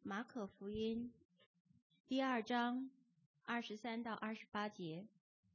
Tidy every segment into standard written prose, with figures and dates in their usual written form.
马可福音第2章23到28节。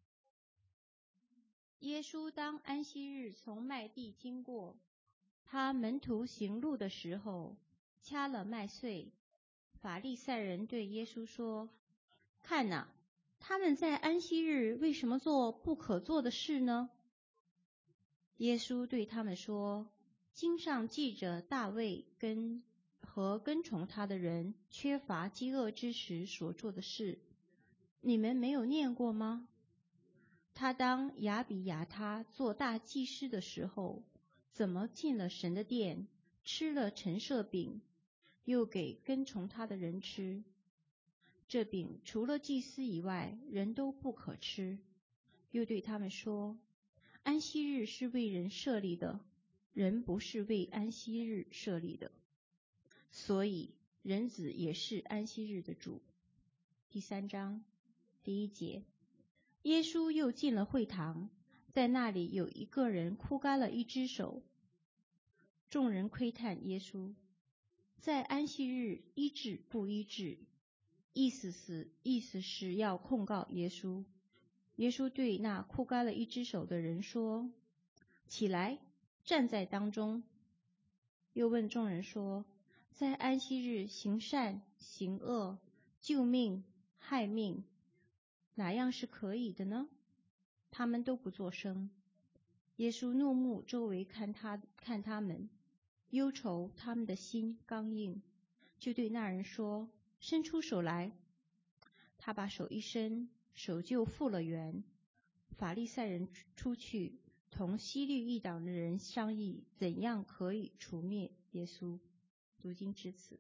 耶稣当安息日从麦地经过，他门徒行路的时候，掐了麦穗。法利赛人对耶稣说：“看哪，他们在安息日为什么做不可做的事呢？”耶稣对他们说：“经上记着大卫和跟从他的人缺乏饥饿之时所做的事，你们没有念过吗？他当亚比亚他做大祭司的时候，怎么进了神的殿，吃了陈设饼，又给跟从他的人吃。这饼除了祭司以外，人都不可吃。又对他们说：安息日是为人设立的，人不是为安息日设立的，所以人子也是安息日的主。”第3章第1节。耶稣又进了会堂，在那里有一个人枯干了一只手。众人窥探耶稣，在安息日医治不医治，意思是要控告耶稣。耶稣对那枯干了一只手的人说：“起来，站在当中。”又问众人说：“在安息日行善行恶，救命害命，哪样是可以的呢？”他们都不作声。耶稣怒目周围看他们，忧愁他们的心刚硬，就对那人说：“伸出手来。”他把手一伸，手就复了原。法利赛人出去，同希律一党的人商议，怎样可以除灭耶稣。读经至此。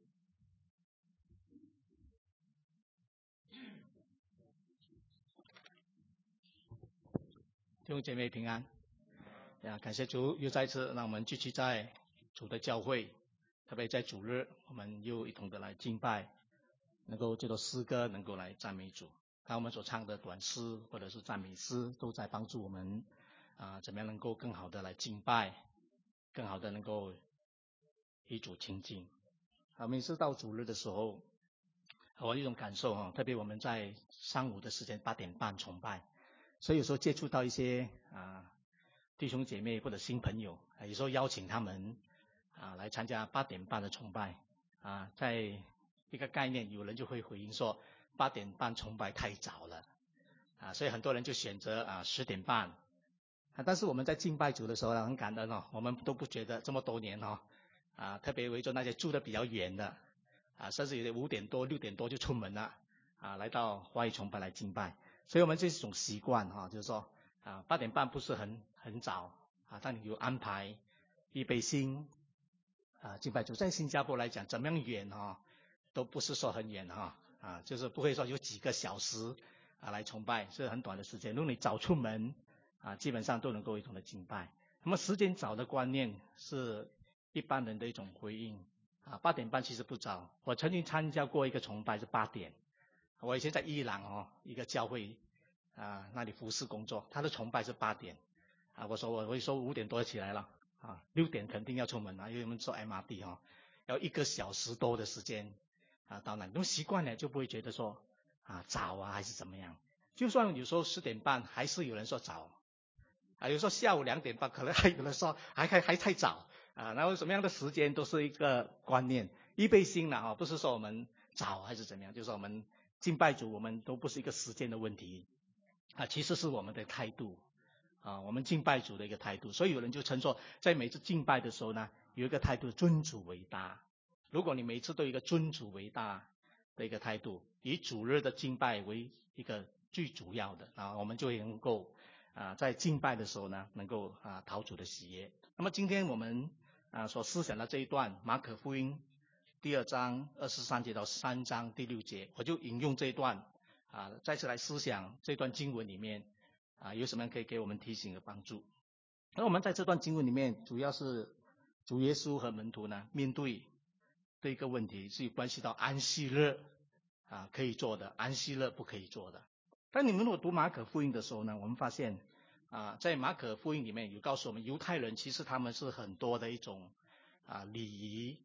弟兄姐妹平安呀！感谢主，又再次让我们聚集在主的教会，特别在主日，我们又一同的来敬拜，能够这首诗歌能够来赞美主。看我们所唱的短诗或者是赞美诗，都在帮助我们怎么样能够更好的来敬拜，更好的能够与主亲近。每次到主日的时候，我有一种感受特别我们在上午的时间8点半崇拜，所以有时候接触到一些弟兄姐妹或者新朋友，有时候邀请他们来参加8点半的崇拜在一个概念，有人就会回应说8点半崇拜太早了所以很多人就选择10点半但是我们在敬拜主的时候很感恩我们都不觉得这么多年特别围着那些住得比较远的甚至有些5点多6点多就出门了来到华语崇拜来敬拜。所以我们这是一种习惯就是说8点半不是很早但你有安排预备心敬拜主。在新加坡来讲，怎么样远都不是说很远就是不会说有几个小时来崇拜，是很短的时间。如果你早出门基本上都能够一同的敬拜。那么时间早的观念是一般人的一种回应8点半其实不早。我曾经参加过一个崇拜是8点，我以前在伊朗一个教会那里服侍工作，他的崇拜是8点我会说5点多起来了6点肯定要出门因为我们坐 MRT 要1个小时多的时间到那里。那么习惯了就不会觉得说早还是怎么样。就算有时候10点半还是有人说早有时候下午2点半可能还有人说还太早然后什么样的时间都是一个观念，预备心了不是说我们早还是怎么样，就是说我们敬拜主我们都不是一个时间的问题其实是我们的态度我们敬拜主的一个态度。所以有人就称说在每次敬拜的时候呢，有一个态度尊主为大。如果你每次都有一个尊主为大的一个态度，以主日的敬拜为一个最主要的我们就能够在敬拜的时候呢能够讨主的喜悦。那么今天我们所思想的这一段马可福音第2章23节到3章第6节，我就引用这一段再次来思想这段经文里面有什么可以给我们提醒和帮助。那我们在这段经文里面主要是主耶稣和门徒呢面对的一个问题，是有关系到安息日可以做的，安息日不可以做的。但你们如果读马可福音的时候呢，我们发现在马可福音里面有告诉我们，犹太人其实他们是很多的一种礼仪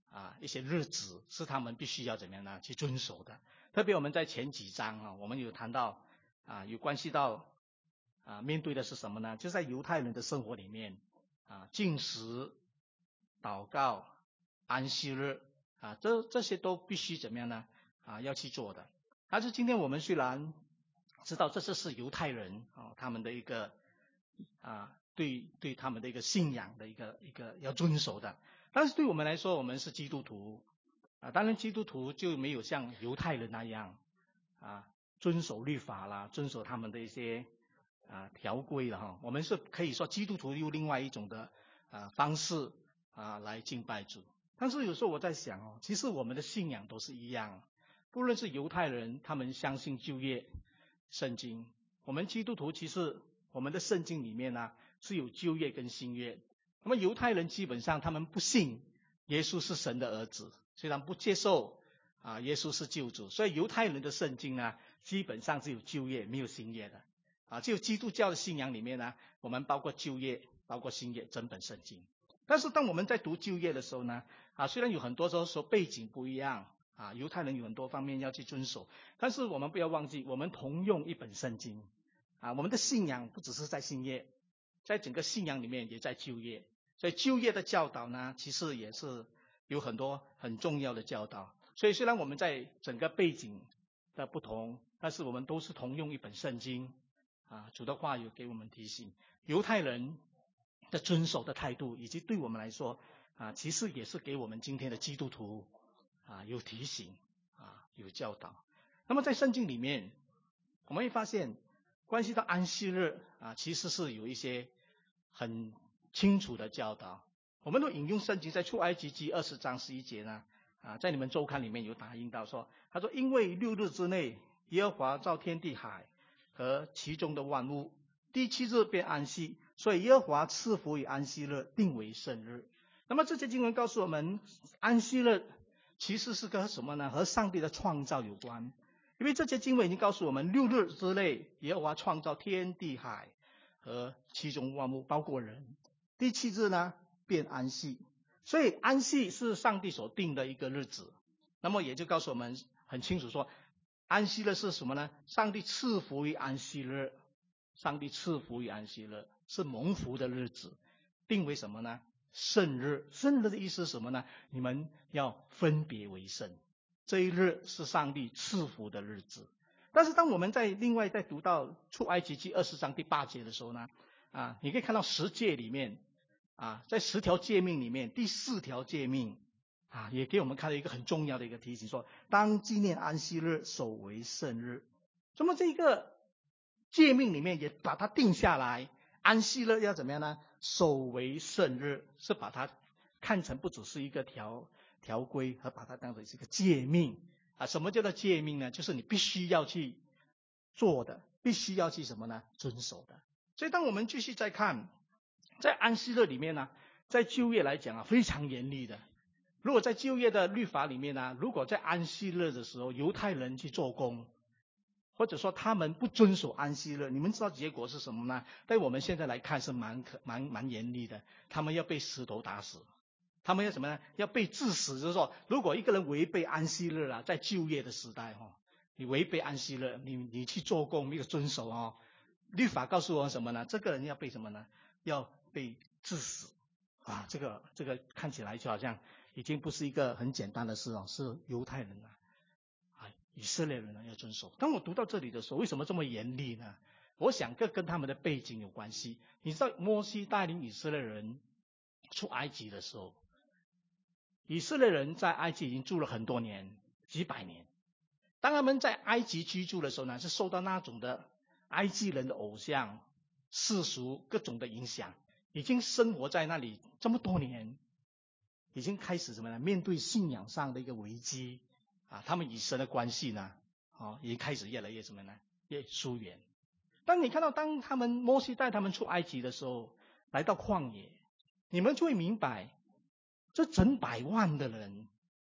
一些日子是他们必须要怎么样呢去遵守的。特别我们在前几章我们有谈到有关系到面对的是什么呢？就在犹太人的生活里面禁食、祷告、安息日这些都必须怎么样呢要去做的。但是今天我们虽然知道这是犹太人他们的一个对他们的一个信仰的一个要遵守的，但是对我们来说，我们是基督徒当然基督徒就没有像犹太人那样遵守律法啦，遵守他们的一些条规了我们是可以说基督徒用另外一种的方式来敬拜主。但是有时候我在想其实我们的信仰都是一样，不论是犹太人他们相信旧约圣经，我们基督徒其实我们的圣经里面呢是有旧约跟新约。那么犹太人基本上他们不信耶稣是神的儿子，虽然不接受耶稣是救主，所以犹太人的圣经呢基本上只有旧约没有新约的只有基督教的信仰里面呢，我们包括旧约包括新约整本圣经。但是当我们在读旧约的时候呢虽然有很多时候背景不一样犹太人有很多方面要去遵守，但是我们不要忘记我们同用一本圣经我们的信仰不只是在新约，在整个信仰里面也在旧约。所以旧约的教导呢其实也是有很多很重要的教导。所以虽然我们在整个背景的不同，但是我们都是同用一本圣经主的话有给我们提醒，犹太人的遵守的态度以及对我们来说其实也是给我们今天的基督徒有提醒有教导。那么在圣经里面我们会发现关系到安息日其实是有一些很清楚的教导。我们都引用圣经在出埃及记20章11节呢在你们周刊里面有打印到说，他说因为6日之内耶和华造天地海和其中的万物，第7日便安息，所以耶和华赐福于安息日，定为圣日。那么这些经文告诉我们，安息日其实是跟什么呢？和上帝的创造有关。因为这些经文已经告诉我们，6日之内耶和华创造天地海和其中万物，包括人。第7日呢便安息，所以安息是上帝所定的一个日子。那么也就告诉我们很清楚说，安息日是什么呢？上帝赐福于安息日，上帝赐福于安息日是蒙福的日子，定为什么呢？圣日。圣日的意思是什么呢？你们要分别为圣，这一日是上帝赐福的日子。但是当我们另外在读到出埃及记20章第8节的时候呢你可以看到10诫里面在10条诫命里面第4条诫命也给我们看到一个很重要的一个提醒，说当纪念安息日，守为圣日。那么这个诫命里面也把它定下来，安息日要怎么样呢？守为圣日，是把它看成不只是一个条规，而把它当成是一个诫命什么叫做诫命呢？就是你必须要去做的，必须要去什么呢？遵守的。所以当我们继续再看在安息日里面呢，在旧约来讲非常严厉的。如果在旧约的律法里面呢，如果在安息日的时候犹太人去做工，或者说他们不遵守安息日，你们知道结果是什么呢？在我们现在来看是蛮严厉的，他们要被石头打死，他们要什么呢？要被致死。就是说如果一个人违背安息日在旧约的时代你违背安息日，你去做工没有遵守律法告诉我什么呢？这个人要被什么呢？要被致死这个看起来就好像已经不是一个很简单的事是犹太人以色列人要遵守。当我读到这里的时候，为什么这么严厉呢？我想跟他们的背景有关系。你知道摩西带领以色列人出埃及的时候，以色列人在埃及已经住了很多年，几百年。当他们在埃及居住的时候呢，是受到那种的埃及人的偶像世俗各种的影响，已经生活在那里这么多年，已经开始什么呢？面对信仰上的一个危机他们与神的关系呢已经开始越来越什么呢？越疏远。当你看到当他们摩西带他们出埃及的时候，来到旷野，你们就会明白这整百万的人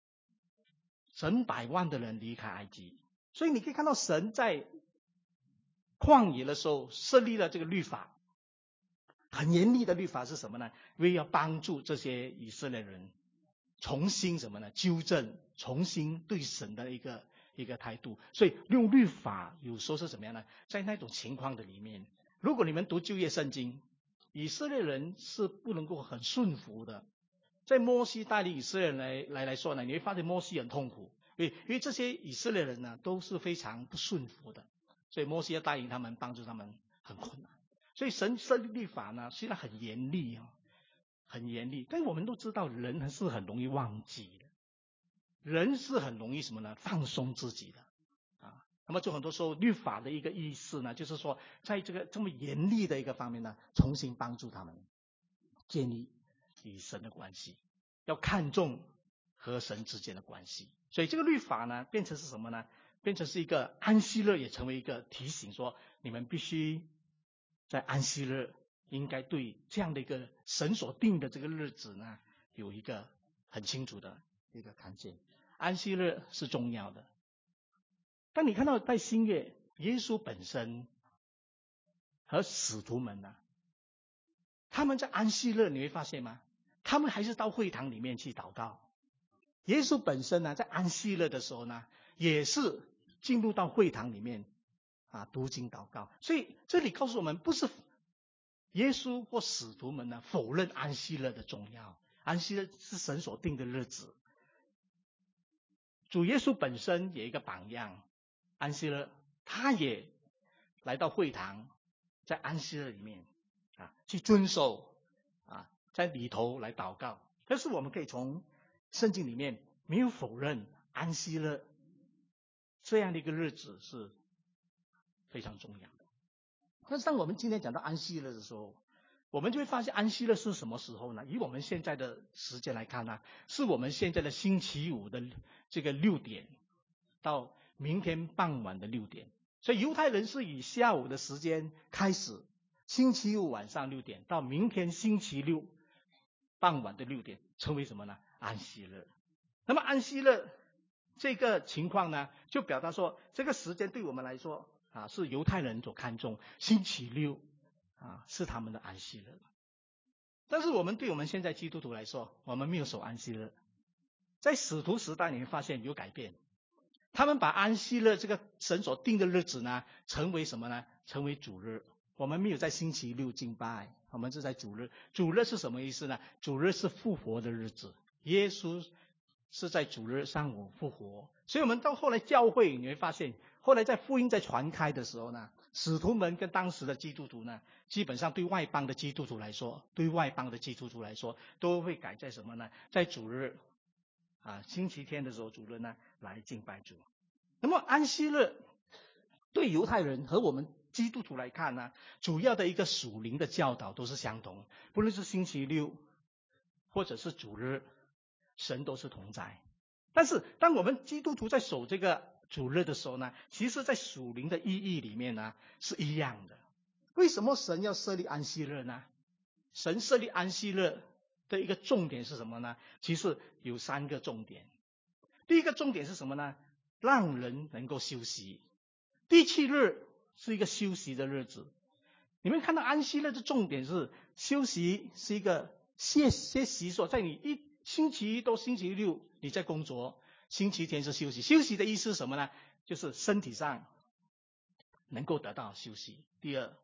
离开埃及。所以你可以看到神在旷野的时候设立了这个律法，很严厉的律法是什么呢？因为要帮助这些以色列人重新什么呢？纠正，重新对神的一个态度。所以用律法有时候是怎么样呢？在那种情况的里面，如果你们读旧约圣经，以色列人是不能够很顺服的。在摩西带领以色列人来说呢，你会发现摩西很痛苦，因为这些以色列人呢都是非常不顺服的，所以摩西要带领他们，帮助他们很困难。所以神设立律法呢，虽然很严厉啊，很严厉，但是我们都知道人是很容易忘记的，人是很容易什么呢？放松自己的啊。那么就很多时候律法的一个意思呢，就是说在这个这么严厉的一个方面呢，重新帮助他们建立与神的关系，要看重和神之间的关系。所以这个律法呢，变成是什么呢？变成是一个安息日，也成为一个提醒，说你们必须在安息日应该对这样的一个神所定的这个日子呢，有一个很清楚的一个看见。安息日是重要的。当你看到在新约，耶稣本身和使徒们呢，他们在安息日你会发现吗？他们还是到会堂里面去祷告。耶稣本身呢，在安息日的时候呢，也是进入到会堂里面读经祷告。所以这里告诉我们，不是耶稣或使徒们呢否认安息日的重要，安息日是神所定的日子。主耶稣本身也一个榜样，安息日他也来到会堂，在安息日里面去遵守在里头来祷告。但是我们可以从圣经里面没有否认安息日这样的一个日子是非常重要的。但是当我们今天讲到安息日的时候，我们就会发现安息日是什么时候呢？以我们现在的时间来看呢，是我们现在的星期五的这个6点到明天傍晚的6点。所以犹太人是以下午的时间开始，星期五晚上6点到明天星期六傍晚的6点，称为什么呢？安息日。那么安息日这个情况呢，就表达说这个时间对我们来说是犹太人所看重，星期六是他们的安息日。但是我们现在基督徒来说，我们没有守安息日。在使徒时代你会发现有改变，他们把安息日这个神所定的日子呢，成为什么呢？成为主日。我们没有在星期六敬拜，我们是在主日。主日是什么意思呢？主日是复活的日子，耶稣是在主日上午复活。所以我们到后来教会你会发现，后来在福音在传开的时候呢，使徒们跟当时的基督徒呢，基本上对外邦的基督徒来说，都会改在什么呢？在主日星期天的时候，主日呢来敬拜主。那么安息日对犹太人和我们基督徒来看呢，主要的一个属灵的教导都是相同，不论是星期六或者是主日，神都是同在。但是当我们基督徒在守这个主日的时候呢，其实在属灵的意义里面呢是一样的。为什么神要设立安息日呢？神设立安息日的一个重点是什么呢？其实有3个重点。第一个重点是什么呢？让人能够休息。第7日是一个休息的日子。你们看到安息日的重点是休息，是一个歇息所，在你星期一到星期六你在工作，星期天是休息。休息的意思是什么呢？就是身体上能够得到休息。第二，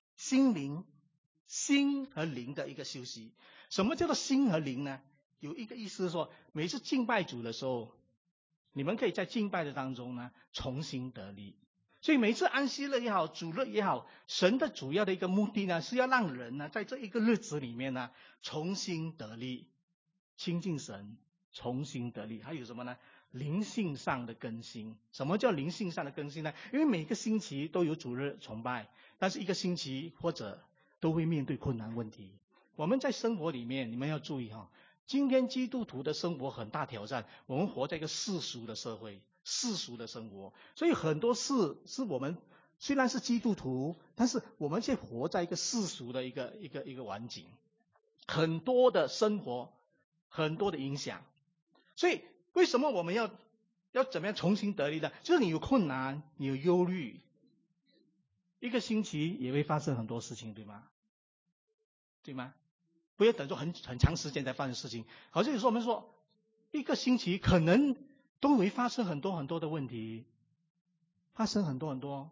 心和灵的一个休息。什么叫做心和灵呢？有一个意思是说，每次敬拜主的时候，你们可以在敬拜的当中呢重新得力。所以每次安息日也好，主日也好，神的主要的一个目的呢，是要让人呢在这一个日子里面呢重新得力，亲近神，重新得力。还有什么呢？灵性上的更新。什么叫灵性上的更新呢？因为每个星期都有主日崇拜，但是一个星期或者都会面对困难问题。我们在生活里面，你们要注意今天基督徒的生活很大挑战，我们活在一个世俗的社会，世俗的生活，所以很多事是我们虽然是基督徒，但是我们却活在一个世俗的一个环境，很多的生活，很多的影响。所以为什么我们要怎么样重新得力呢？就是你有困难，你有忧虑，一个星期也会发生很多事情，对吗？不要等着很长时间才发生事情。好像有时候我们说一个星期可能都会发生很多很多的问题，发生很多很多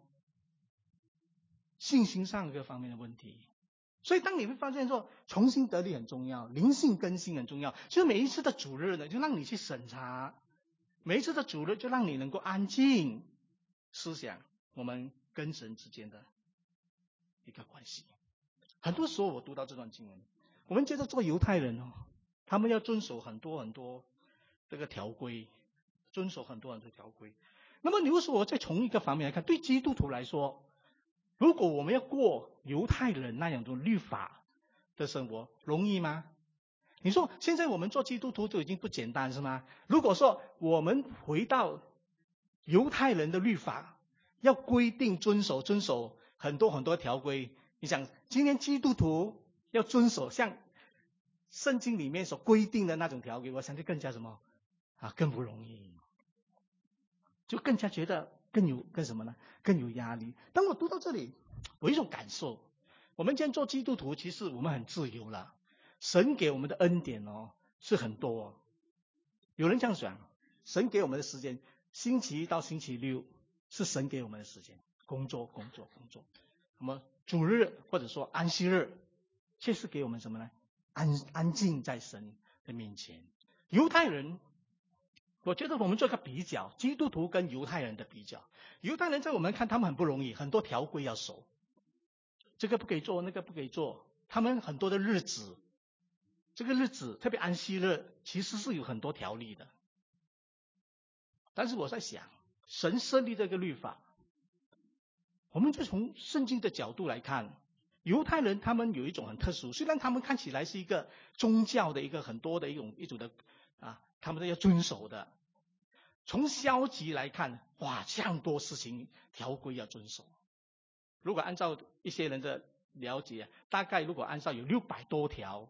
信心上各方面的问题。所以当你会发现说重新得力很重要，灵性更新很重要，所以每一次的主日呢，就让你去审查，每一次的主日就让你能够安静思想我们跟神之间的一个关系。很多时候我读到这段经文，我们觉得做犹太人哦，他们要遵守很多很多这个条规，遵守很多很多条规。那么你说我再从一个方面来看，对基督徒来说，如果我们要过犹太人那样的律法的生活，容易吗？你说现在我们做基督徒都已经不简单是吗？如果说我们回到犹太人的律法，要规定遵守很多很多条规，你想今天基督徒要遵守像圣经里面所规定的那种条规，我想就更加什么更不容易，就更加觉得更什么呢？更有压力。当我读到这里，我有一种感受，我们今天做基督徒，其实我们很自由了，神给我们的恩典是很多。有人这样想，神给我们的时间，星期一到星期六是神给我们的时间，工作。那么主日或者说安息日，却是给我们什么呢？安静在神的面前。犹太人，我觉得我们做一个比较，基督徒跟犹太人的比较。犹太人在我们看他们很不容易，很多条规要守，这个不可以做，那个不可以做，他们很多的日子，这个日子特别安息日其实是有很多条例的。但是我在想，神设立这个律法，我们就从圣经的角度来看，犹太人他们有一种很特殊，虽然他们看起来是一个宗教的一个很多的一种的他们都要遵守的。从消极来看，这样多事情条规要遵守。如果按照一些人的了解，大概如果按照有600多条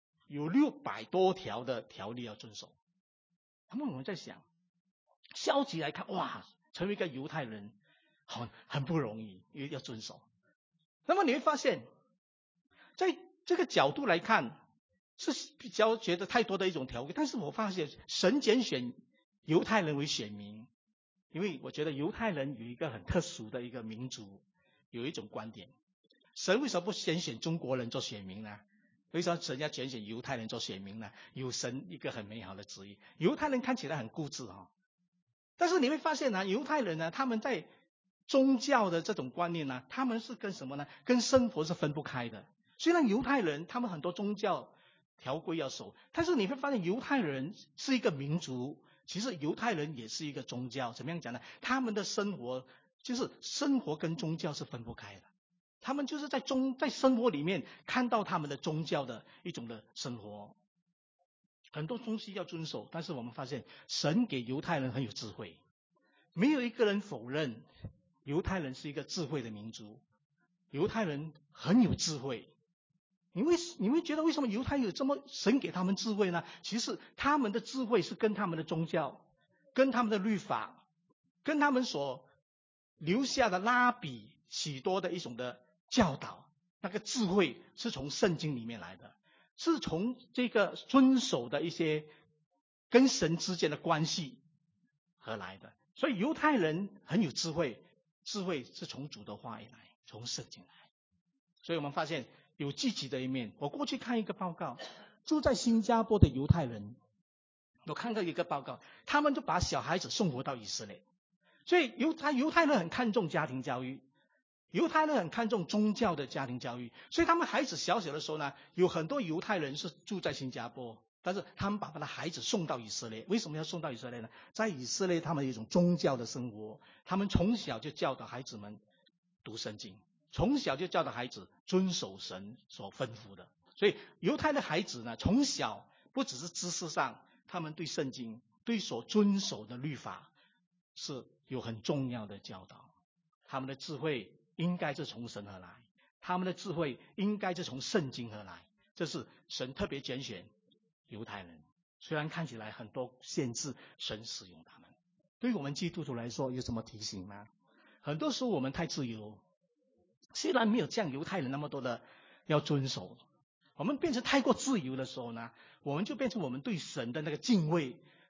的条例要遵守。那么我们在想，消极来看，成为一个犹太人很不容易，因为要遵守。那么你会发现，在这个角度来看，是比较觉得太多的一种条规。但是我发现神拣选犹太人为选民，因为我觉得犹太人有一个很特殊的一个民族，有一种观点，神为什么不先选中国人做选民呢？为什么神要拣选犹太人做选民呢？有神一个很美好的旨意。犹太人看起来很固执但是你会发现犹太人呢，他们在宗教的这种观念呢，他们是跟什么呢？跟生活是分不开的。虽然犹太人他们很多宗教条规要守，但是你会发现犹太人是一个民族，其实犹太人也是一个宗教。怎么样讲呢？他们的生活就是生活跟宗教是分不开的。他们就是在生活里面看到他们的宗教的一种的生活，很多东西要遵守。但是我们发现神给犹太人很有智慧，没有一个人否认犹太人是一个智慧的民族，犹太人很有智慧。你会觉得为什么犹太有这么神给他们智慧呢？其实他们的智慧是跟他们的宗教，跟他们的律法，跟他们所留下的拉比许多的一种的教导，那个智慧是从圣经里面来的，是从这个遵守的一些跟神之间的关系而来的。所以犹太人很有智慧，智慧是从主的话而来，从圣经来。所以我们发现有积极的一面。我过去看一个报告，住在新加坡的犹太人，我看到一个报告，他们就把小孩子送回到以色列。所以犹太人很看重家庭教育，犹太人很看重宗教的家庭教育，所以他们孩子小的时候呢，有很多犹太人是住在新加坡，但是他们把他的孩子送到以色列。为什么要送到以色列呢？在以色列他们有一种宗教的生活，他们从小就教导孩子们读圣经，从小就教导孩子遵守神所吩咐的。所以犹太的孩子呢，从小不只是知识上，他们对圣经对所遵守的律法是有很重要的教导。他们的智慧应该是从神而来，他们的智慧应该是从圣经而来。这是神特别拣选犹太人，虽然看起来很多限制，神使用他们。对于我们基督徒来说有什么提醒吗？很多时候我们太自由，虽然没有像犹太人那么多的要遵守，我们变成太过自由的时候呢，我们就变成我们对神的那个敬畏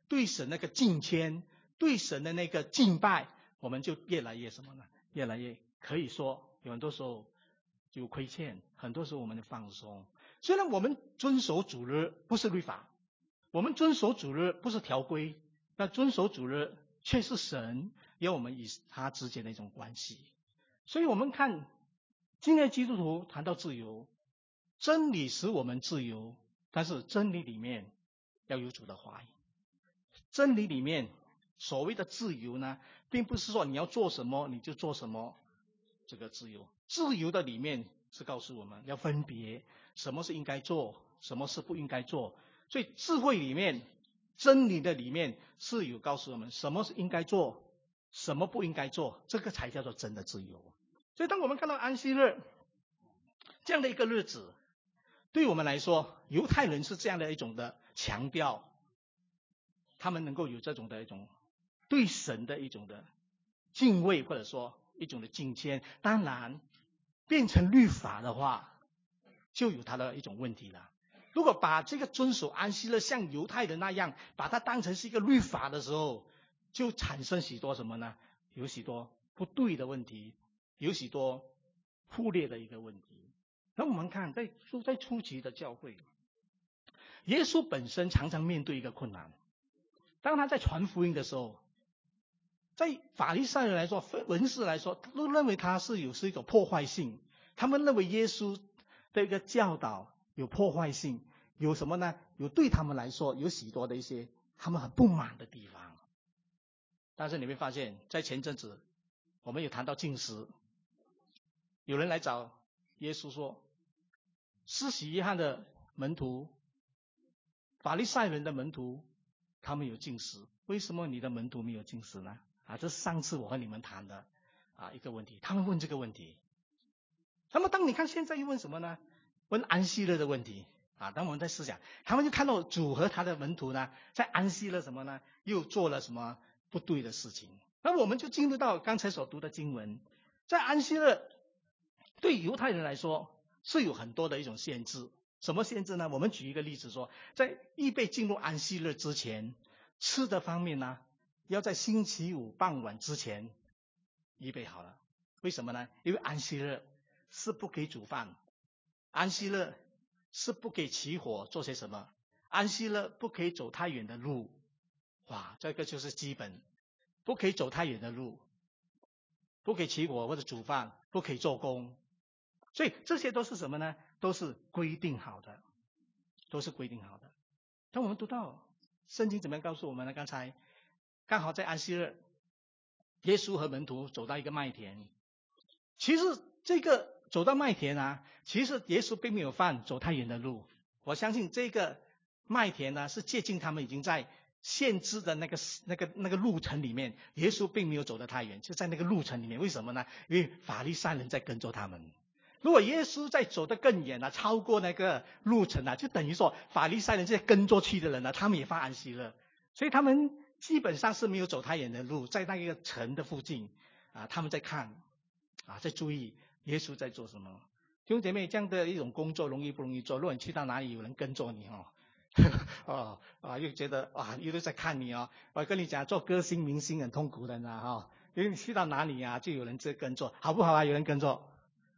对神那个敬虔，对神的那个敬拜，我们就越来越什么呢？越来越可以说有很多时候有亏欠，很多时候我们的放松。虽然我们遵守主日不是律法，我们遵守主日不是条规，那遵守主日却是神要我们与他之间的一种关系。所以我们看今天基督徒谈到自由，真理使我们自由，但是真理里面要有主的话语。真理里面所谓的自由呢，并不是说你要做什么你就做什么，这个自由。自由的里面是告诉我们要分别什么是应该做，什么是不应该做。所以智慧里面，真理的里面是有告诉我们什么是应该做，什么不应该做，这个才叫做真的自由。所以当我们看到安息日这样的一个日子，对我们来说，犹太人是这样的一种的强调，他们能够有这种的一种对神的一种的敬畏，或者说一种的敬虔。当然变成律法的话，就有它的一种问题了。如果把这个遵守安息日像犹太人那样把它当成是一个律法的时候，就产生许多什么呢？有许多不对的问题，有许多忽略的一个问题。那我们看在初期的教会，耶稣本身常常面对一个困难。当他在传福音的时候，在法利赛人来说，文士来说，都认为他是一种破坏性。他们认为耶稣的一个教导有破坏性，有什么呢？有对他们来说有许多的一些他们很不满的地方。但是你会发现，在前阵子我们有谈到禁食，有人来找耶稣说，施洗约翰的门徒，法利赛人的门徒，他们有禁食，为什么你的门徒没有禁食呢？这是上次我和你们谈的一个问题，他们问这个问题。那么当你看现在又问什么呢？问安息日的问题当我们在思想，他们就看到主和他的门徒呢，在安息日什么呢？又做了什么不对的事情。那我们就进入到刚才所读的经文，在安息日对犹太人来说是有很多的一种限制。什么限制呢？我们举一个例子说，在预备进入安息日之前，吃的方面呢，要在星期五傍晚之前预备好了。为什么呢？因为安息日是不可以煮饭，安息日是不可以起火做些什么，安息日不可以走太远的路。这个就是基本，不可以走太远的路，不可以起火或者煮饭，不可以做工。所以这些都是什么呢？都是规定好的，都是规定好的。当我们读到圣经怎么样告诉我们呢？刚才刚好在安息日，耶稣和门徒走到一个麦田。其实这个走到麦田其实耶稣并没有犯走太远的路。我相信这个麦田是接近他们已经在限制的那个路程里面，耶稣并没有走得太远，就在那个路程里面。为什么呢？因为法利赛人在跟着他们。如果耶稣再走得更远超过那个路程就等于说法利赛人这些跟着去的人他们也犯安息日，所以他们基本上是没有走太远的路，在那个城的附近他们在看在注意耶稣在做什么。弟兄姐妹，这样的一种工作容易不容易做？如果你去到哪里有人跟着你又觉得又都在看你我跟你讲，做歌星明星很痛苦的因为你去到哪里就有人跟着，好不好有人跟着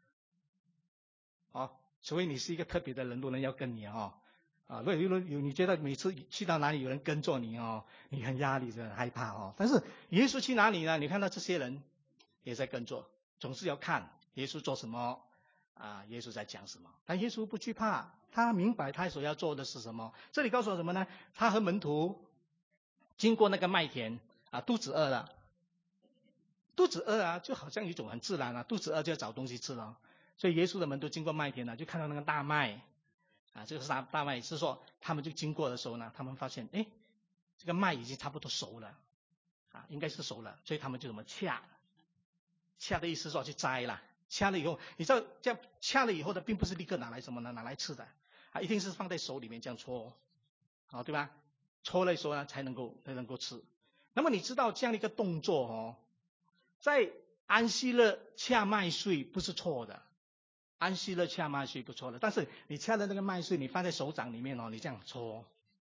除非你是一个特别的人，路人要跟你如果你觉得每次去到哪里有人跟着你你很压力，很害怕但是耶稣去哪里呢？你看到这些人也在跟着，总是要看耶稣做什么耶稣在讲什么。但耶稣不惧怕，他明白他所要做的是什么。这里告诉我什么呢？他和门徒经过那个麦田肚子饿了，肚子饿就好像一种很自然肚子饿就要找东西吃了。所以耶稣的门徒经过麦田就看到那个大麦这个是大麦，是说他们就经过的时候呢，他们发现这个麦已经差不多熟了应该是熟了，所以他们就怎么掐的意思是说去摘了。掐了以后，你知道这样掐了以后的并不是立刻拿来什么呢？拿来吃的一定是放在手里面这样搓对吧？搓了以后呢才能够吃。那么你知道这样的一个动作在安息日掐麦穗不是错的，安息日掐麦穗不错的，但是你掐的那个麦穗你放在手掌里面你这样搓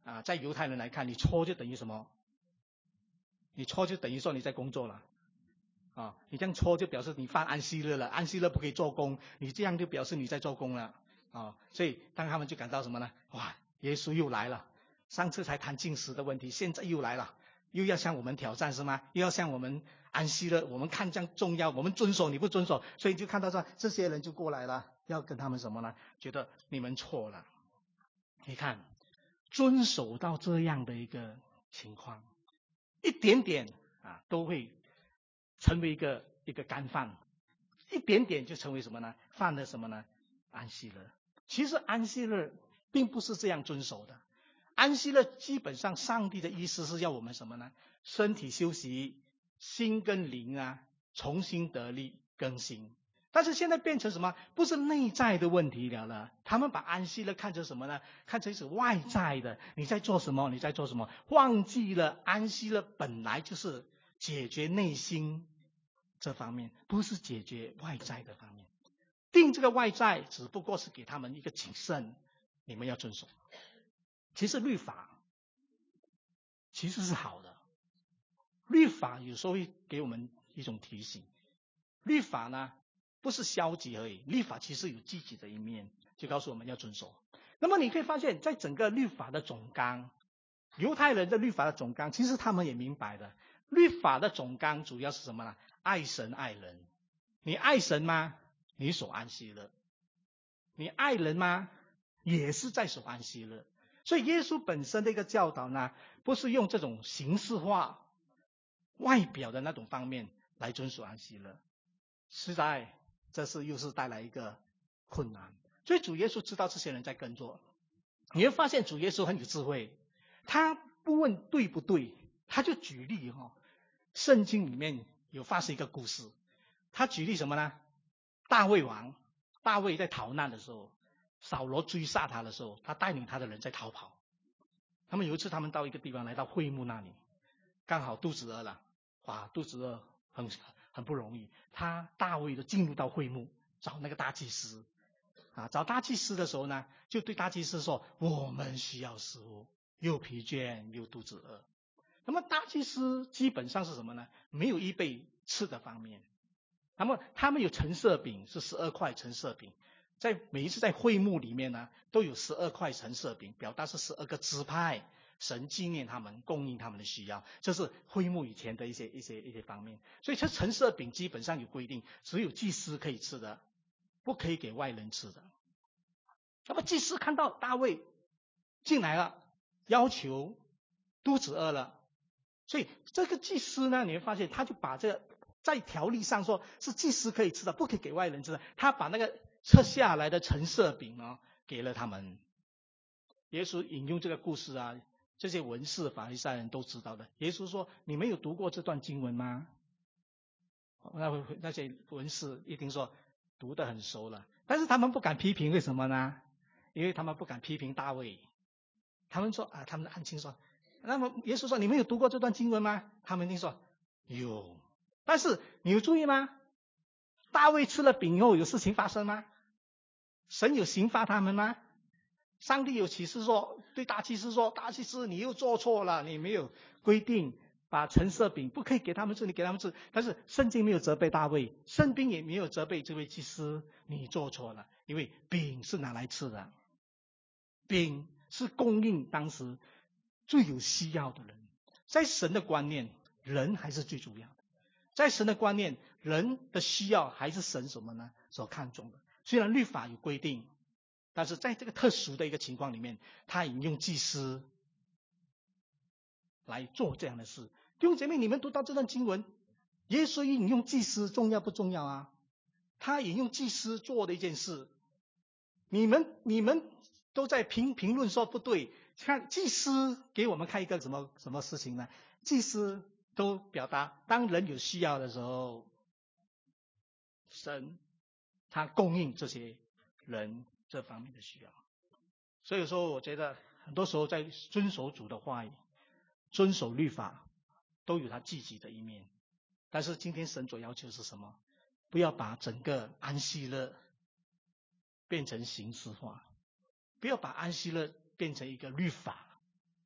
在犹太人来看，你错就等于什么？你错就等于说你在工作了。你这样错就表示你犯安息日了，安息日不可以做工，你这样就表示你在做工了。所以当他们就感到什么呢？哇，耶稣又来了，上次才谈禁食的问题，现在又来了，又要向我们挑战是吗？又要向我们安息日，我们看这样重要，我们遵守你不遵守，所以就看到这些人就过来了，要跟他们什么呢？觉得你们错了。你看，遵守到这样的一个情况，一点点都会成为一个干犯，一点点就成为什么呢？犯了什么呢？安息日。其实安息日并不是这样遵守的。安息日基本上上帝的意思是要我们什么呢？身体休息，心跟灵重新得力更新。但是现在变成什么？不是内在的问题了。他们把安息日看成什么呢？看成是外在的。你在做什么？你在做什么？忘记了安息日本来就是解决内心这方面，不是解决外在的方面。定这个外在只不过是给他们一个谨慎，你们要遵守。其实律法其实是好的，律法有时候会给我们一种提醒。律法呢不是消极而已，律法其实有积极的一面，就告诉我们要遵守。那么你可以发现，在整个律法的总纲，犹太人的律法的总纲，其实他们也明白的。律法的总纲主要是什么呢？爱神爱人。你爱神吗？你守安息日。你爱人吗？也是在守安息日。所以耶稣本身的一个教导呢，不是用这种形式化外表的那种方面来遵守安息日，实在这是又是带来一个困难。所以主耶稣知道这些人在跟着，你会发现主耶稣很有智慧，他不问对不对，他就举例圣经里面有发生一个故事，他举例什么呢？大卫在逃难的时候，扫罗追杀他的时候，他带领他的人在逃跑。他们有一次他们到一个地方，来到会幕那里，刚好肚子饿了，肚子饿很不容易，大卫就进入到会幕找那个大祭司找大祭司的时候呢，就对大祭司说，我们需要食物，又疲倦又肚子饿。那么大祭司基本上是什么呢？没有预备吃的方面。那么他们有陈设饼，是12块陈设饼，在每一次在会幕里面呢，都有12块陈设饼，表达是12个支派，神纪念他们，供应他们的需要，这是会幕以前的一些方面。所以这陈设饼基本上有规定，只有祭司可以吃的，不可以给外人吃的。那么祭司看到大卫进来了，要求肚子饿了，所以这个祭司呢，你会发现他就把这个在条例上说是祭司可以吃的，不可以给外人吃的，他把那个撤下来的陈设饼给了他们。耶稣引用这个故事这些文士法利赛人都知道的。耶稣说，你们有读过这段经文吗？那些文士一定说读得很熟了，但是他们不敢批评，为什么呢？因为他们不敢批评大卫。他们说他们安静说，那么耶稣说，你们有读过这段经文吗？他们一定说有。但是你有注意吗？大卫吃了饼以后有事情发生吗？神有刑罚他们吗？上帝有启示说，对大祭司说，大祭司你又做错了，你没有规定把陈设饼不可以给他们吃，你给他们吃。但是圣经没有责备大卫，圣经也没有责备这位祭司，你做错了，因为饼是拿来吃的，饼是供应当时最有需要的人。在神的观念，人还是最主要的。在神的观念，人的需要还是神什么呢？所看重的。虽然律法有规定，但是在这个特殊的一个情况里面，他引用祭司来做这样的事。弟兄姐妹，你们读到这段经文，耶稣引用祭司重要不重要啊？他引用祭司做的一件事，你们都在评论说不对。看祭司给我们看一个什么事情呢？祭司都表达，当人有需要的时候，神他供应这些人这方面的需要。所以说我觉得很多时候在遵守主的话语，遵守律法都有它积极的一面。但是今天神所要求是什么？不要把整个安息日变成形式化，不要把安息日变成一个律法，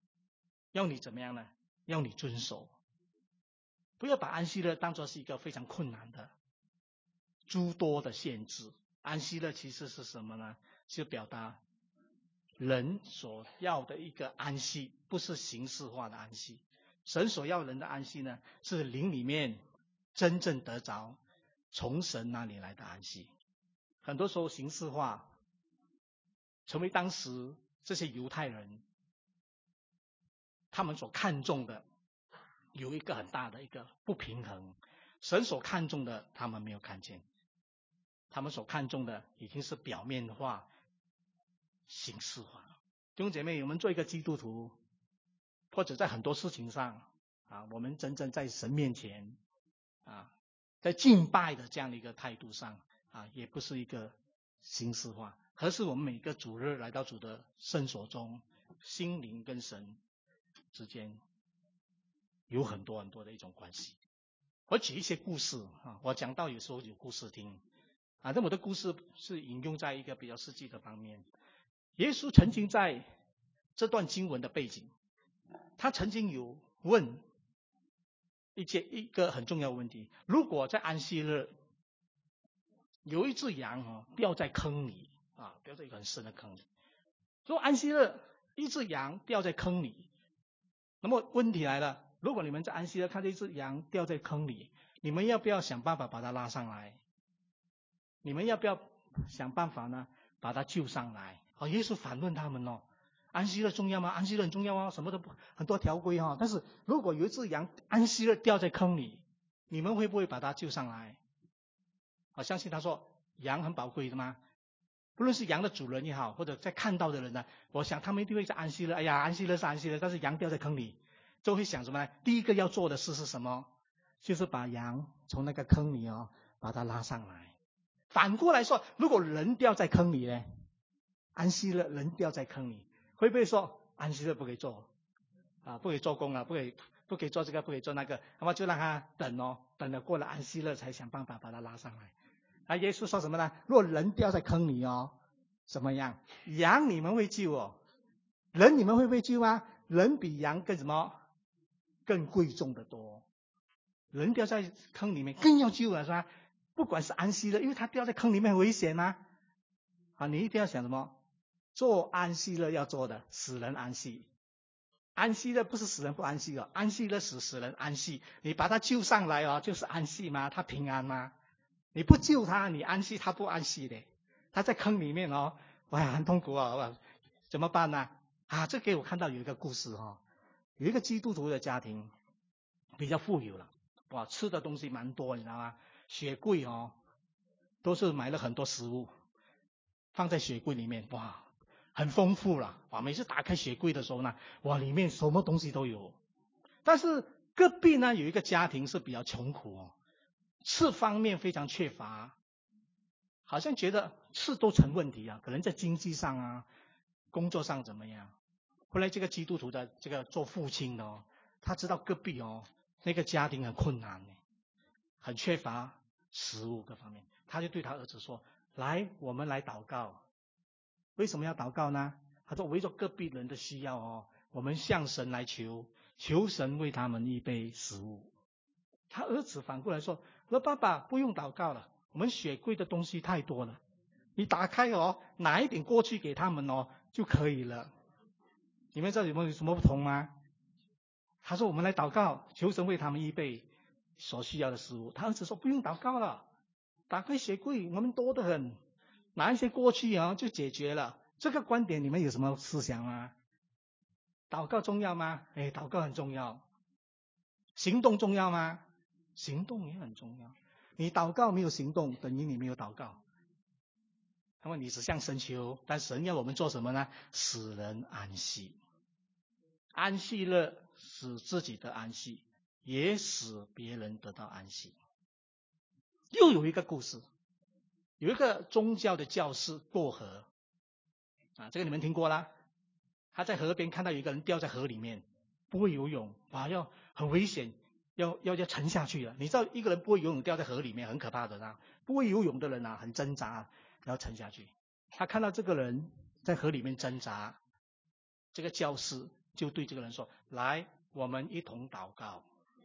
要你怎么样呢？要你遵守，不要把安息日当作是一个非常困难的诸多的限制。安息日其实是什么呢？是表达人所要的一个安息，不是形式化的安息。神所要人的安息呢，是灵里面真正得着从神那里来的安息。很多时候形式化，成为当时这些犹太人他们所看重的有一个很大的一个不平衡。神所看重的他们没有看见，他们所看重的已经是表面化、形式化。弟兄姐妹，我们做一个基督徒，或者在很多事情上我们真正在神面前在敬拜的这样的一个态度上也不是一个形式化，而是我们每个主日来到主的圣所中，心灵跟神之间有很多很多的一种关系。我举一些故事我讲到有时候有故事听但我的故事是引用在一个比较实际的方面。耶稣曾经在这段经文的背景，他曾经有问一个很重要的问题：如果在安息日有一只羊掉在坑里掉在一个很深的坑里，如果安息日一只羊掉在坑里，那么问题来了，如果你们在安息日看到一只羊掉在坑里，你们要不要想办法把它拉上来？你们要不要想办法呢把它救上来？耶稣反问他们安息日重要吗？安息日很重要什么都不很多条规但是如果有一只羊安息日掉在坑里，你们会不会把它救上来？我相信他说羊很宝贵的吗？不论是羊的主人也好，或者在看到的人呢，我想他们一定会在安息日，安息日是安息日，但是羊掉在坑里，就会想什么呢？第一个要做的事是什么？就是把羊从那个坑里把它拉上来。反过来说，如果人掉在坑里呢？安息日人掉在坑里，会不会说安息日不可以做不可以做工不可以做这个，不可以做那个，那么就让他等了过了安息日才想办法把它拉上来。耶稣说什么呢？如果人掉在坑里怎么样？羊你们会救人你们会不会救啊？人比羊更什么？更贵重的多。人掉在坑里面更要救了是吧？不管是安息日，因为他掉在坑里面很危险你一定要想什么？做安息日要做的，使人安息。安息日不是使人不安息安息日使人安息。你把他救上来就是安息吗？他平安吗？你不救他，你安息他不安息的。他在坑里面很痛苦怎么办呢？这给我看到有一个故事有一个基督徒的家庭比较富有了吃的东西蛮多你知道吗？雪柜都是买了很多食物放在雪柜里面很丰富了每次打开雪柜的时候呢里面什么东西都有。但是隔壁呢有一个家庭是比较穷苦吃方面非常缺乏，好像觉得吃都成问题可能在经济上工作上怎么样。后来这个基督徒的这个做父亲的他知道隔壁那个家庭很困难很缺乏食物各方面，他就对他儿子说：来，我们来祷告。为什么要祷告呢？他说为着隔壁人的需要我们向神来求神为他们预备食物。他儿子反过来说：爸爸不用祷告了，我们雪柜的东西太多了，你打开拿一点过去给他们就可以了。你们知道有什么不同吗？他说我们来祷告，求神为他们预备所需要的食物。他儿子说不用祷告了，打开雪柜我们多得很，拿一些过去就解决了。这个观点你们有什么思想吗？祷告重要吗？祷告很重要。行动重要吗？行动也很重要。你祷告没有行动，等于你没有祷告。那么你只向神求，但神要我们做什么呢？使人安息。安息日使自己的安息，也使别人得到安息。又有一个故事，有一个宗教的教士过河这个你们听过啦。他在河边看到有一个人掉在河里面，不会游泳要很危险，要沉下去了。你知道一个人不会游泳掉在河里面很可怕的不会游泳的人很挣扎要沉下去。他看到这个人在河里面挣扎，这个教士就对这个人说：来，我们一同祷告。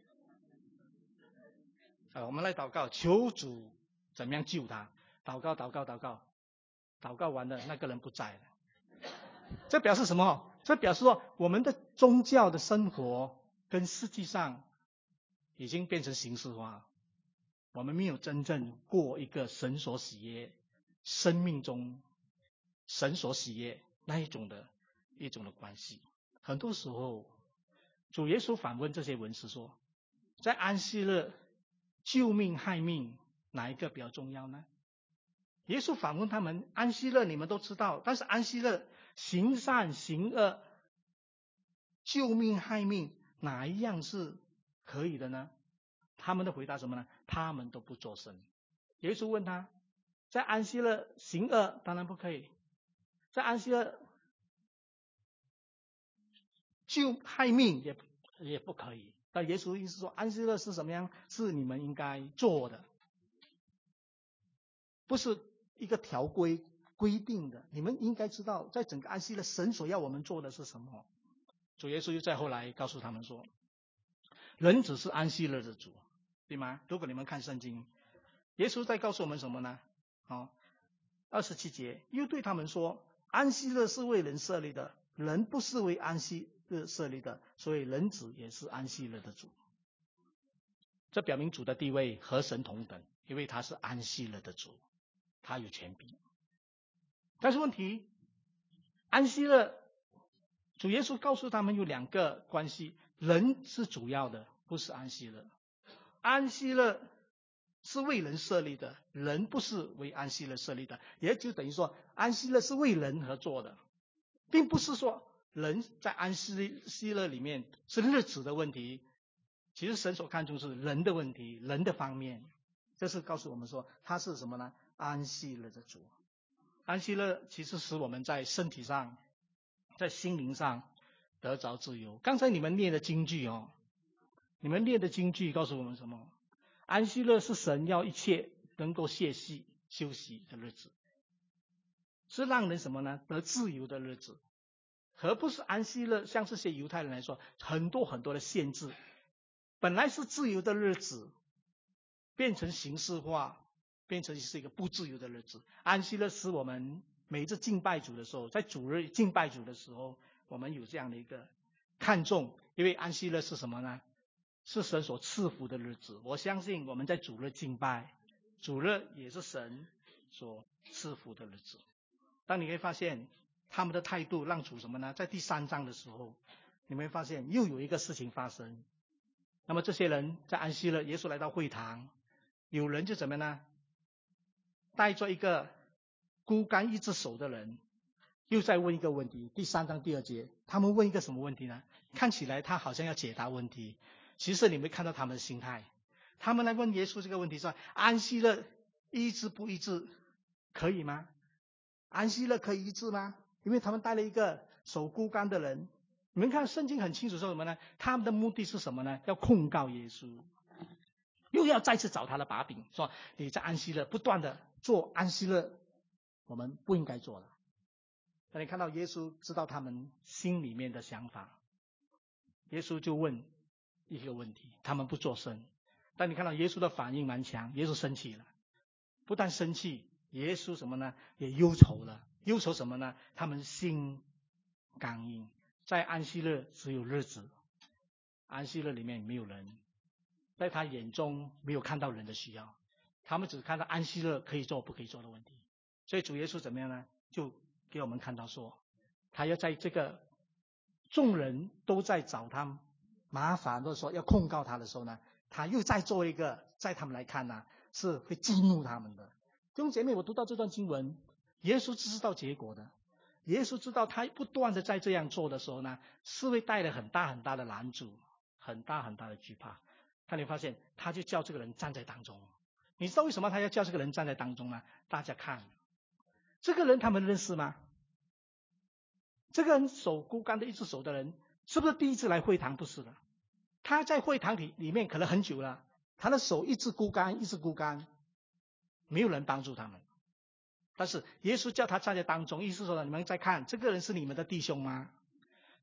我们来祷告，求主怎么样救他。祷告完了，那个人不在了。这表示什么？这表示说，我们的宗教的生活跟实际上已经变成形式化，我们没有真正过一个神所喜悦生命中神所喜悦那一种的关系。很多时候主耶稣反问这些文士说，在安息日救命害命哪一个比较重要呢？耶稣反问他们，安息日你们都知道，但是安息日行善行恶救命害命哪一样是可以的呢？他们的回答什么呢？他们都不做声。耶稣问他，在安息日行恶当然不可以，在安息日救害命也不可以。但耶稣的意思说，安息日是什么样？是你们应该做的，不是一个条规规定的。你们应该知道，在整个安息日，神所要我们做的是什么。主耶稣又在后来告诉他们说，人只是安息日的主，对吗？如果你们看圣经，耶稣在告诉我们什么呢？27节又对他们说，安息日是为人设立的，人不是为安息日设立的，所以人子也是安息日的主。这表明主的地位和神同等，因为他是安息日的主，他有权柄。但是问题，安息日主耶稣告诉他们有两个关系，人是主要的，不是安息日。安息日是为人设立的，人不是为安息日设立的，也就等于说安息日是为人而做的，并不是说人在安息日里面是日子的问题。其实神所看重是人的问题，人的方面。这是告诉我们说他是什么呢？安息日的主。安息日其实使我们在身体上在心灵上得着自由。刚才你们念的经句你们念的经句告诉我们什么？安息日是神要一切能够歇息休息的日子，是让人什么呢？得自由的日子，而不是安息日像这些犹太人来说很多很多的限制。本来是自由的日子变成形式化，变成是一个不自由的日子。安息日使我们每一次敬拜主的时候，在主日敬拜主的时候，我们有这样的一个看重，因为安息日是什么呢？是神所赐福的日子。我相信我们在主日敬拜，主日也是神所赐福的日子。但你会发现他们的态度让主什么呢？在第3章的时候，你们会发现又有一个事情发生。那么这些人在安息日，耶稣来到会堂，有人就怎么样呢？带着一个孤干一只手的人，又在问一个问题。第3章第2节，他们问一个什么问题呢？看起来他好像要解答问题，其实你没看到他们的心态。他们来问耶稣这个问题说，安息日医治不医治可以吗？安息日可以医治吗？因为他们带了一个手枯干的人。你们看圣经很清楚说什么呢？他们的目的是什么呢？要控告耶稣，又要再次找他的把柄，说你在安息日不断的做安息日我们不应该做的。那你看到耶稣知道他们心里面的想法，耶稣就问一个问题，他们不作声。但你看到耶稣的反应蛮强，耶稣生气了，不但生气，耶稣什么呢？也忧愁了。忧愁什么呢？他们心刚硬。在安息日只有日子，安息日里面没有人，在他眼中没有看到人的需要，他们只看到安息日可以做不可以做的问题。所以主耶稣怎么样呢？就给我们看到说，他要在这个众人都在找他麻烦或者说要控告他的时候呢，他又再做一个，在他们来看呢是会激怒他们的。弟兄姐妹，我读到这段经文，耶稣知道结果的。耶稣知道他不断的在这样做的时候呢，是会带来很大很大的拦阻，很大很大的惧怕。但你发现他就叫这个人站在当中。你知道为什么他要叫这个人站在当中吗？大家看这个人他们认识吗？这个人手枯干的一只手的人是不是第一次来会堂？不是的，他在会堂里面可能很久了，他的手一直枯干一直枯干，没有人帮助他们。但是耶稣叫他站在当中，意思说你们再看这个人是你们的弟兄吗？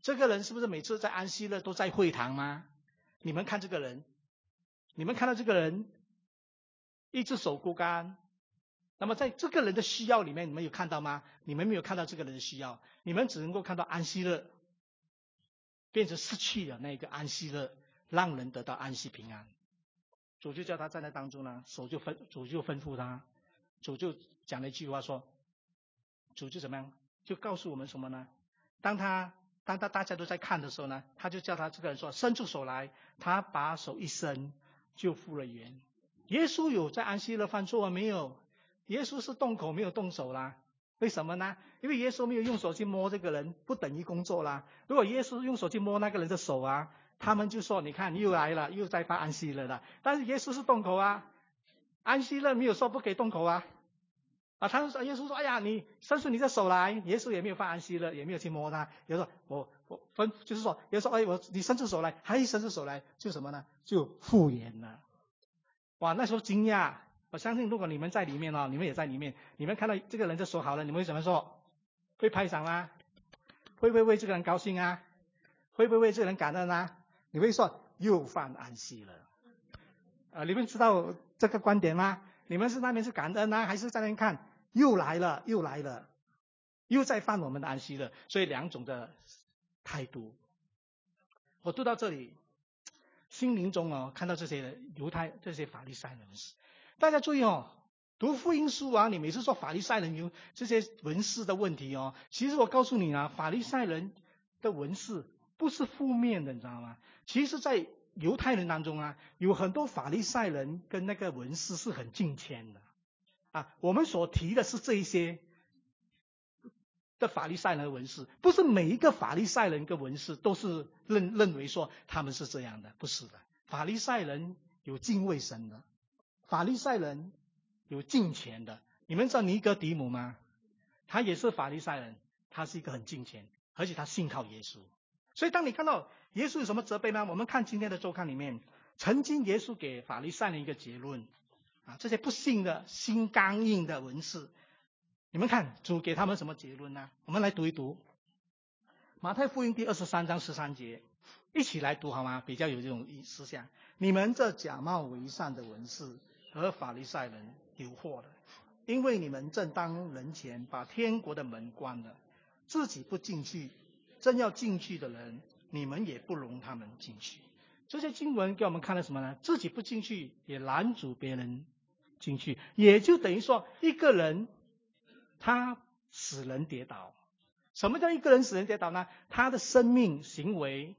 这个人是不是每次在安息日都在会堂吗？你们看这个人，你们看到这个人一只手枯干，那么在这个人的需要里面，你们有看到吗？你们没有看到这个人的需要，你们只能够看到安息日变成失去了那个安息日，让人得到安息平安。主就叫他站在当中呢，主就吩咐他，主就讲了一句话说，主就怎么样，就告诉我们什么呢？当大家都在看的时候呢，他就叫他这个人说伸出手来，他把手一伸就复了原。耶稣有在安息日犯错没有？耶稣是动口没有动手啦。为什么呢？因为耶稣没有用手去摸这个人，不等于工作啦。如果耶稣用手去摸那个人的手啊，他们就说你看又来了，又在犯安息日了。但是耶稣是动口啊，安息日没有说不可以动口啊。他说耶稣说哎呀你伸出你的手来，耶稣也没有犯安息日，也没有去摸他。耶稣说就是说耶稣说你伸出手来，还一伸出手来就什么呢？就复原了。哇，那时候惊讶。我相信如果你们在里面你们也在里面，你们看到这个人的手好了，你们会怎么说？会拍掌吗？会不会为这个人高兴啊？会不会为这个人感恩啊？你会说又犯安息了。你们知道这个观点吗？你们是那边是感恩啊，还是在那边看又来了，又在犯我们的安息了？所以两种的态度。我读到这里，心灵中看到这些犹太这些法利赛人，大家注意读福音书啊，你每次说法利赛人有这些文士的问题其实我告诉你啊，法利赛人的文士不是负面的，你知道吗？其实在犹太人当中啊，有很多法利赛人跟那个文士是很敬虔的我们所提的是这一些的法利赛人的文士，不是每一个法利赛人跟文士都是认为说他们是这样的，不是的。法利赛人有敬畏神的，法利赛人有敬虔的。你们知道尼哥底母吗？他也是法利赛人，他是一个很敬虔，而且他信靠耶稣。所以当你看到耶稣有什么责备吗？我们看今天的周刊里面，曾经耶稣给法利赛人一个结论这些不信的心刚硬的文士，你们看主给他们什么结论呢？我们来读一读马太福音第23章13节，一起来读好吗？比较有这种思想。你们这假冒为善的文士和法利赛人有祸了，因为你们正当人前把天国的门关了，自己不进去，正要进去的人，你们也不容他们进去。这些经文给我们看了什么呢？自己不进去，也拦阻别人进去，也就等于说一个人他使人跌倒。什么叫一个人使人跌倒呢？他的生命行为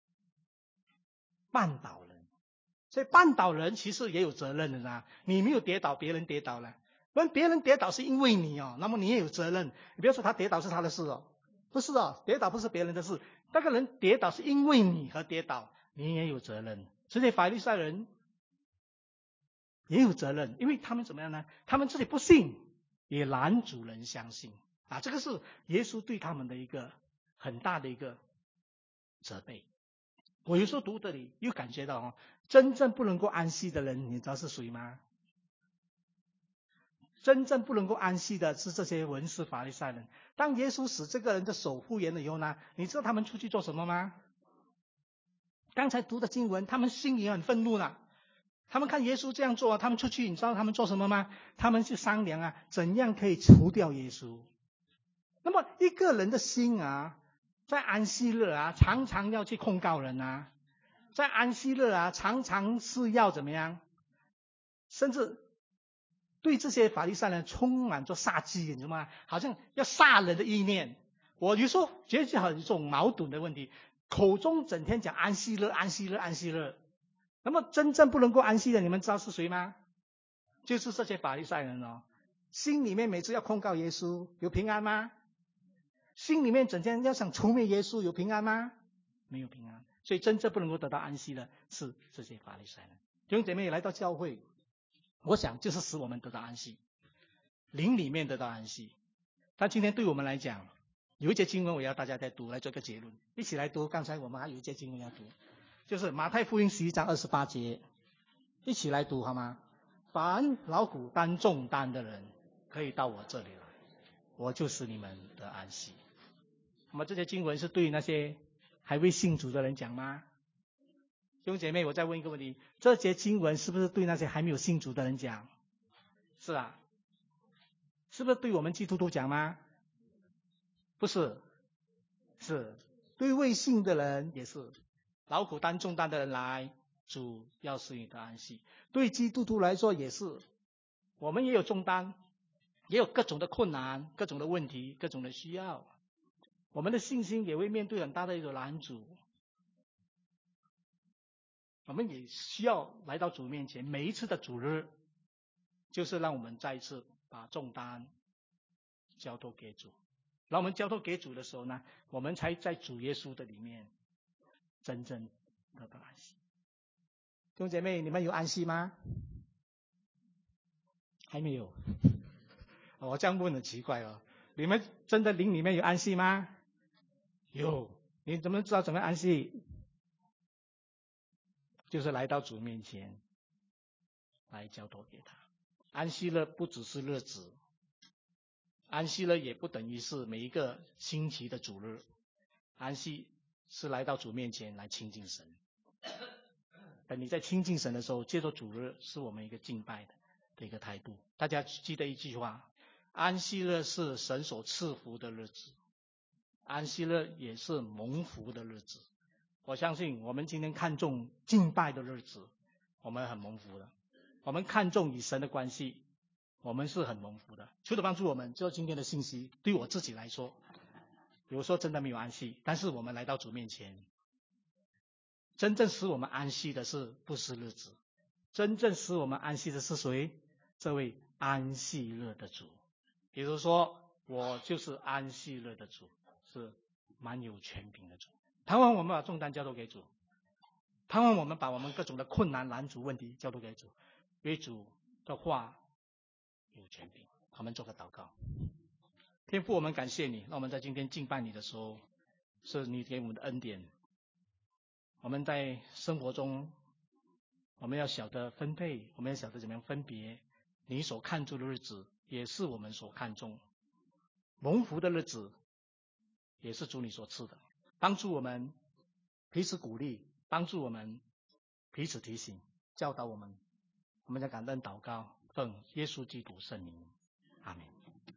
绊倒人。所以绊倒人其实也有责任的啦。你没有跌倒，别人跌倒了，别人跌倒是因为你那么你也有责任。你不要说他跌倒是他的事不是跌倒不是别人的事，那个人跌倒是因为你和跌倒，你也有责任。这些法利赛人也有责任，因为他们怎么样呢？他们自己不信，也拦阻人相信这个是耶稣对他们的一个很大的一个责备。我有时候读这里又感觉到真正不能够安息的人，你知道是谁吗？真正不能够安息的是这些文士法利赛人。当耶稣使这个人的手复原了以后呢，你知道他们出去做什么吗？刚才读的经文，他们心里很愤怒了。他们看耶稣这样做他们出去，你知道他们做什么吗？他们去商量怎样可以除掉耶稣。那么一个人的心在安息日常常要去控告人在安息日常常是要怎么样？甚至对这些法利赛人充满着杀机，你知道吗？好像要杀人的意念。我有时候觉得很一种矛盾的问题，口中整天讲安息日，安息日，安息日。那么真正不能够安息的，你们知道是谁吗？就是这些法利赛人心里面每次要控告耶稣，有平安吗？心里面整天要想除灭耶稣，有平安吗？没有平安。所以真正不能够得到安息的是这些法利赛人。弟兄姐妹来到教会，我想就是使我们得到安息，灵里面得到安息。但今天对我们来讲，有一节经文我要大家再读来做个结论，一起来读。刚才我们还有一节经文要读，就是马太福音11章28节，一起来读好吗？凡劳苦担重担的人，可以到我这里来，我就使你们得安息。那么这些经文是对那些还未信主的人讲吗？弟兄姐妹，我再问一个问题，这节经文是不是对那些还没有信主的人讲？是啊。是不是对我们基督徒讲吗？不是，是对未信的人也是。劳苦担重担的人来，主要使你得安息。对基督徒来说也是，我们也有重担，也有各种的困难、各种的问题、各种的需要，我们的信心也会面对很大的一个拦阻。我们也需要来到主面前，每一次的主日，就是让我们再一次把重担交托给主。让我们交托给主的时候呢，我们才在主耶稣的里面真正得到安息。弟兄姐妹，你们有安息吗？还没有。我这样问很奇怪哦。你们真的灵里面有安息吗？有。你怎么知道怎么安息？就是来到主面前，来交托给他。安息了不只是日子，安息了也不等于是每一个星期的主日。安息是来到主面前来亲近神。等你在亲近神的时候，借着主日是我们一个敬拜的一个态度。大家记得一句话，安息日是神所赐福的日子，安息日也是蒙福的日子。我相信我们今天看重敬拜的日子，我们很蒙福的。我们看重与神的关系，我们是很蒙福的。求主帮助我们，就今天的信息对我自己来说，有时候真的没有安息，但是我们来到主面前，真正使我们安息的是不是日子？真正使我们安息的是谁？这位安息日的主。比如说，我就是安息日的主，是蛮有权柄的主。盼望我们把重担交托给主，盼望我们把我们各种的困难拦阻问题交托给主，因为主的话有权柄。我们做个祷告。天父，我们感谢你，让我们在今天敬拜你的时候，是你给我们的恩典。我们在生活中，我们要晓得分配，我们要晓得怎么样分别。你所看重的日子，也是我们所看重。蒙福的日子，也是主你所赐的。帮助我们彼此鼓励，帮助我们彼此提醒，教导我们。我们在感恩祷告，奉耶稣基督圣名，阿们。